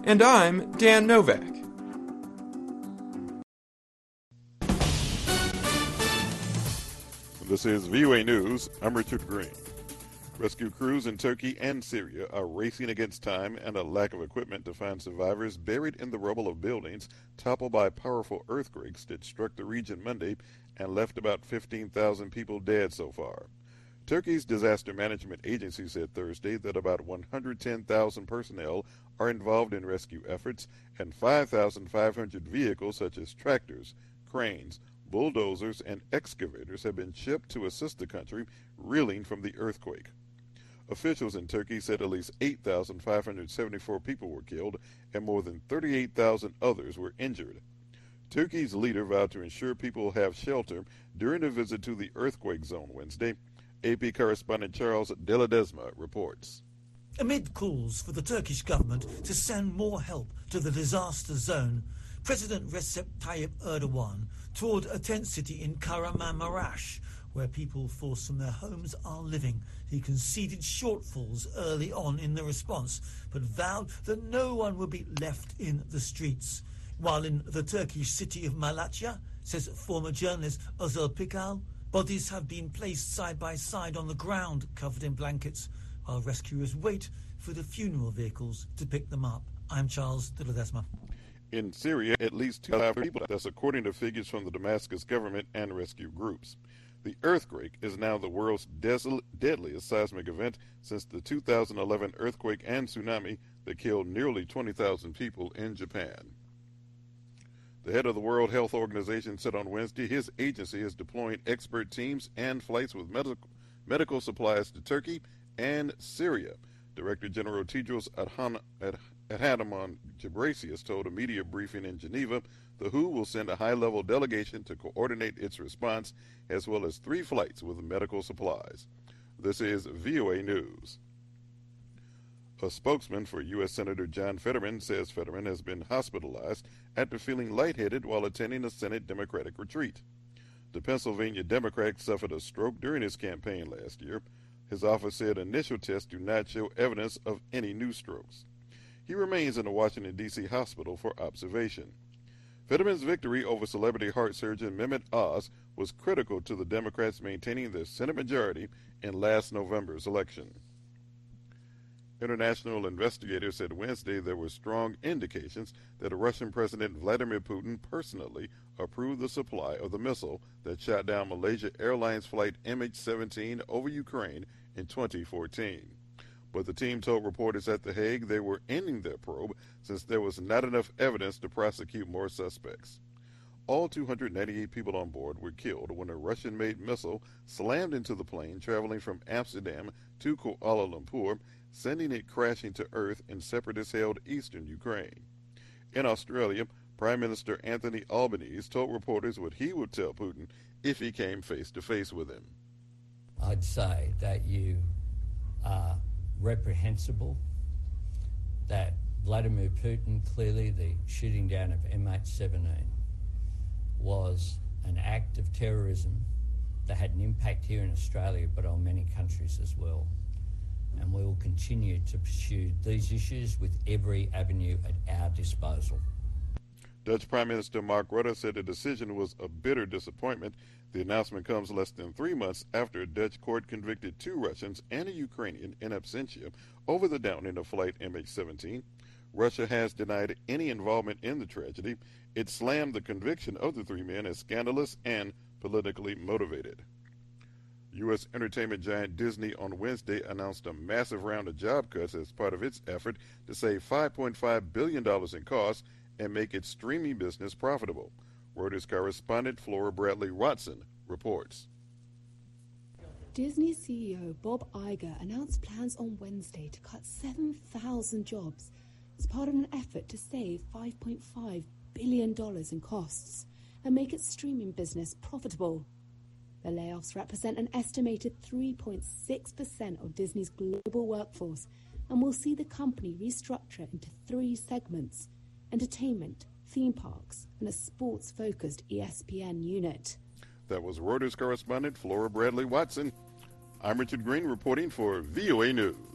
And I'm Dan Novak. This is VOA News. I'm Richard Green. Rescue crews in Turkey and Syria are racing against time and a lack of equipment to find survivors buried in the rubble of buildings toppled by powerful earthquakes that struck the region Monday and left about 15,000 people dead so far. Turkey's disaster management agency said Thursday that about 110,000 personnel are involved in rescue efforts and 5,500 vehicles such as tractors, cranes, bulldozers, and excavators have been shipped to assist the country reeling from the earthquake. Officials in Turkey said at least 8,574 people were killed and more than 38,000 others were injured. Turkey's leader vowed to ensure people have shelter during a visit to the earthquake zone Wednesday. AP correspondent Charles De Ledesma reports. Amid calls for the Turkish government to send more help to the disaster zone, President Recep Tayyip Erdogan toured a tent city in Kahramanmaraş, where people forced from their homes are living. He conceded shortfalls early on in the response, but vowed that no one would be left in the streets. While in the Turkish city of Malatya, says former journalist Özel Pikal, bodies have been placed side by side on the ground, covered in blankets, while rescuers wait for the funeral vehicles to pick them up. I'm Charles De Ledesma. In Syria, at least 2,000 people, that's according to figures from the Damascus government and rescue groups. The earthquake is now the world's deadliest seismic event since the 2011 earthquake and tsunami that killed nearly 20,000 people in Japan. The head of the World Health Organization said on Wednesday his agency is deploying expert teams and flights with medical supplies to Turkey and Syria. Director General Tedros Adhanom Ghebreyesus told a media briefing in Geneva the WHO will send a high-level delegation to coordinate its response, as well as 3 flights with medical supplies. This is VOA News. A spokesman for U.S. Senator John Fetterman says Fetterman has been hospitalized after feeling lightheaded while attending a Senate Democratic retreat. The Pennsylvania Democrat suffered a stroke during his campaign last year. His office said initial tests do not show evidence of any new strokes. He remains in a Washington, D.C. hospital for observation. Fetterman's victory over celebrity heart surgeon Mehmet Oz was critical to the Democrats maintaining their Senate majority in last November's election. International investigators said Wednesday there were strong indications that Russian President Vladimir Putin personally approved the supply of the missile that shot down Malaysia Airlines flight MH17 over Ukraine in 2014. But the team told reporters at The Hague they were ending their probe since there was not enough evidence to prosecute more suspects. All 298 people on board were killed when a Russian-made missile slammed into the plane traveling from Amsterdam to Kuala Lumpur, sending it crashing to Earth in separatist-held eastern Ukraine. In Australia, Prime Minister Anthony Albanese told reporters what he would tell Putin if he came face-to-face with him. I'd say that you are reprehensible, that Vladimir Putin, clearly the shooting down of MH17, was an act of terrorism that had an impact here in Australia but on many countries as well. And we will continue to pursue these issues with every avenue at our disposal. Dutch Prime Minister Mark Rutte said the decision was a bitter disappointment. The announcement comes less than 3 months after a Dutch court convicted 2 Russians and a Ukrainian in absentia over the downing of flight MH17. Russia has denied any involvement in the tragedy. It slammed the conviction of the 3 men as scandalous and politically motivated. U.S. entertainment giant Disney on Wednesday announced a massive round of job cuts as part of its effort to save $5.5 billion in costs and make its streaming business profitable. Reuters correspondent Flora Bradley Watson reports. Disney CEO Bob Iger announced plans on Wednesday to cut 7,000 jobs as part of an effort to save $5.5 billion in costs and make its streaming business profitable. The layoffs represent an estimated 3.6% of Disney's global workforce and will see the company restructure into 3 segments: entertainment, theme parks, and a sports-focused ESPN unit. That was Reuters correspondent Flora Bradley Watson. I'm Richard Green reporting for VOA News.